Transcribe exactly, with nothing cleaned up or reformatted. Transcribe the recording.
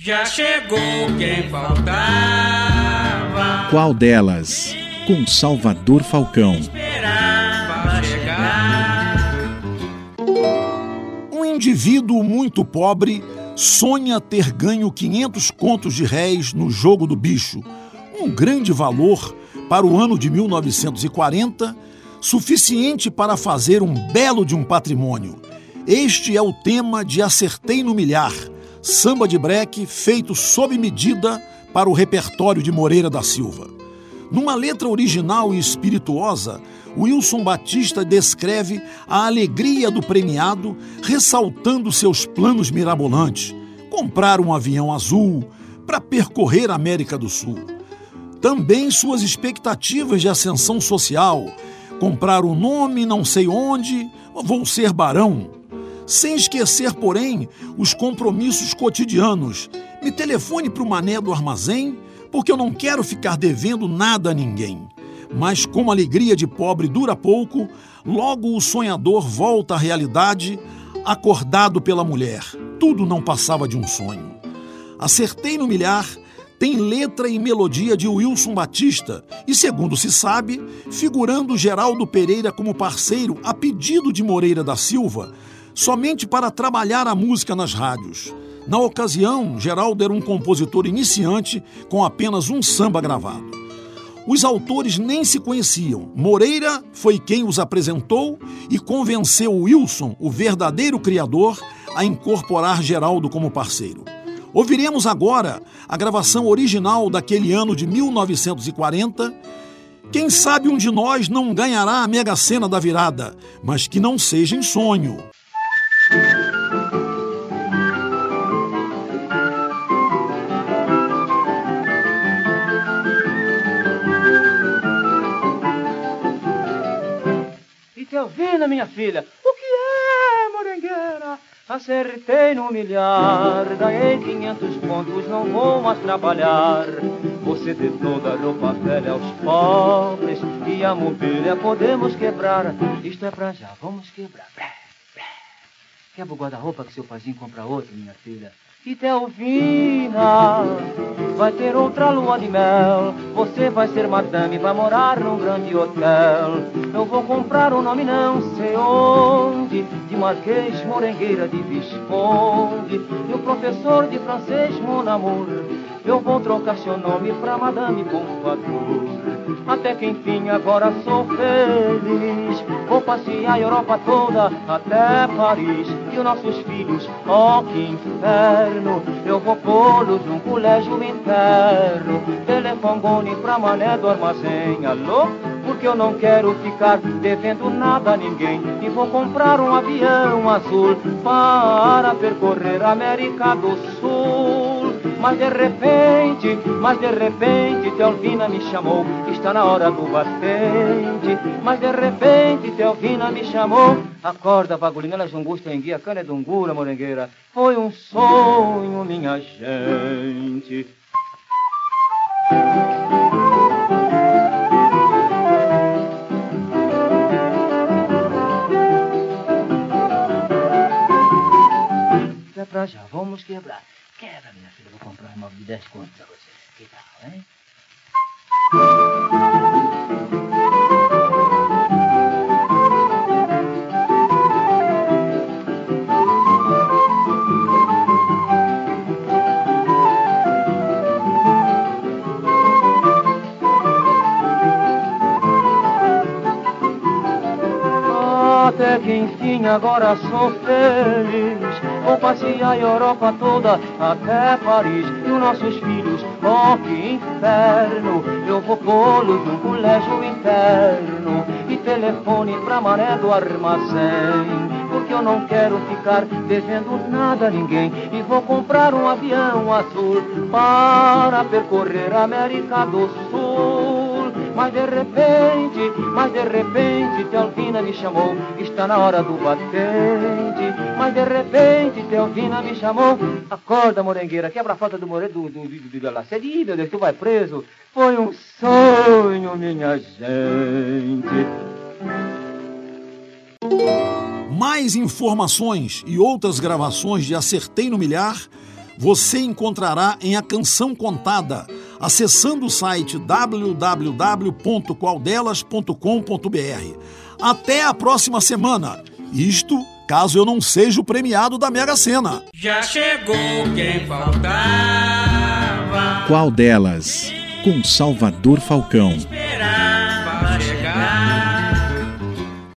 Já chegou quem faltava. Qual delas? Com Salvador Falcão. Esperava chegar. Um indivíduo muito pobre sonha ter ganho quinhentos contos de réis no jogo do bicho, um grande valor para o ano de mil novecentos e quarenta, suficiente para fazer um belo de um patrimônio. Este é o tema de Acertei no Milhar, samba de breque feito sob medida para o repertório de Moreira da Silva. Numa letra original e espirituosa, Wilson Batista descreve a alegria do premiado, ressaltando seus planos mirabolantes: comprar um avião azul para percorrer a América do Sul. Também suas expectativas de ascensão social: comprar um nome não sei onde, vou ser barão. Sem esquecer, porém, os compromissos cotidianos: me telefone para o mané do armazém, porque eu não quero ficar devendo nada a ninguém. Mas como a alegria de pobre dura pouco, logo o sonhador volta à realidade, acordado pela mulher. Tudo não passava de um sonho. Acertei no Milhar tem letra e melodia de Wilson Batista e, segundo se sabe, figurando Geraldo Pereira como parceiro a pedido de Moreira da Silva, somente para trabalhar a música nas rádios. Na ocasião, Geraldo era um compositor iniciante com apenas um samba gravado. Os autores nem se conheciam. Moreira foi quem os apresentou e convenceu Wilson, o verdadeiro criador, a incorporar Geraldo como parceiro. Ouviremos agora a gravação original daquele ano de mil novecentos e quarenta. Quem sabe um de nós não ganhará a Mega Sena da virada, mas que não seja em sonho. Ouvindo, minha filha, o que é, morengueira? Acertei no milhar, ganhei quinhentos pontos, não vou mais trabalhar. Você dê toda a roupa velha aos pobres e a mobília podemos quebrar. Isto é pra já, vamos quebrar. Quebra o guarda-roupa que seu paizinho compra outro, minha filha. E Telvina vai ter outra lua de mel. Você vai ser madame, vai morar num grande hotel. Eu vou comprar um nome não sei onde, de Marquês, Morengueira, de Visconde, e o professor de francês, mon amour. Eu vou trocar seu nome pra Madame Pompadour. Até que enfim agora sou feliz. Vou passear a Europa toda até Paris. E os nossos filhos, ó que inferno, eu vou pô-los num colégio interno. Telefone pra mané do armazém. Alô? Porque eu não quero ficar devendo nada a ninguém. E vou comprar um avião azul para percorrer a América do Sul. Mas de repente, mas de repente, Telvina me chamou, está na hora do batente. Mas de repente, Telvina me chamou. Acorda, bagulhinha, ela jungusta, enguia, cana é dungura, morengueira. Foi um sonho, minha gente. É pra já, vamos quebrar. Quebra, minha filha, vou comprar um móvel de dez contos pra você. Que tal, hein? Até que enfim agora sou feliz. Vou passear a Europa toda até Paris. E os nossos filhos, oh que inferno, eu vou pô-los num colégio interno. E telefone pra mané do armazém, porque eu não quero ficar devendo nada a ninguém. E vou comprar um avião azul para percorrer a América do Sul. Mas de repente, mas de repente, Telvina me chamou, está na hora do batente. Mas de repente, Telvina me chamou. Acorda, morengueira, quebra a falta do Moreira, do, do, do, do, do Lacedi, meu Deus, tu vai preso. Foi um sonho, minha gente. Mais informações e outras gravações de Acertei no Milhar você encontrará em A Canção Contada, acessando o site w w w ponto qual delas ponto com ponto b r. Até a próxima semana. Isto, caso eu não seja o premiado da Mega Sena. Já chegou quem faltava. Qual delas? Com Salvador Falcão. Esperava chegar.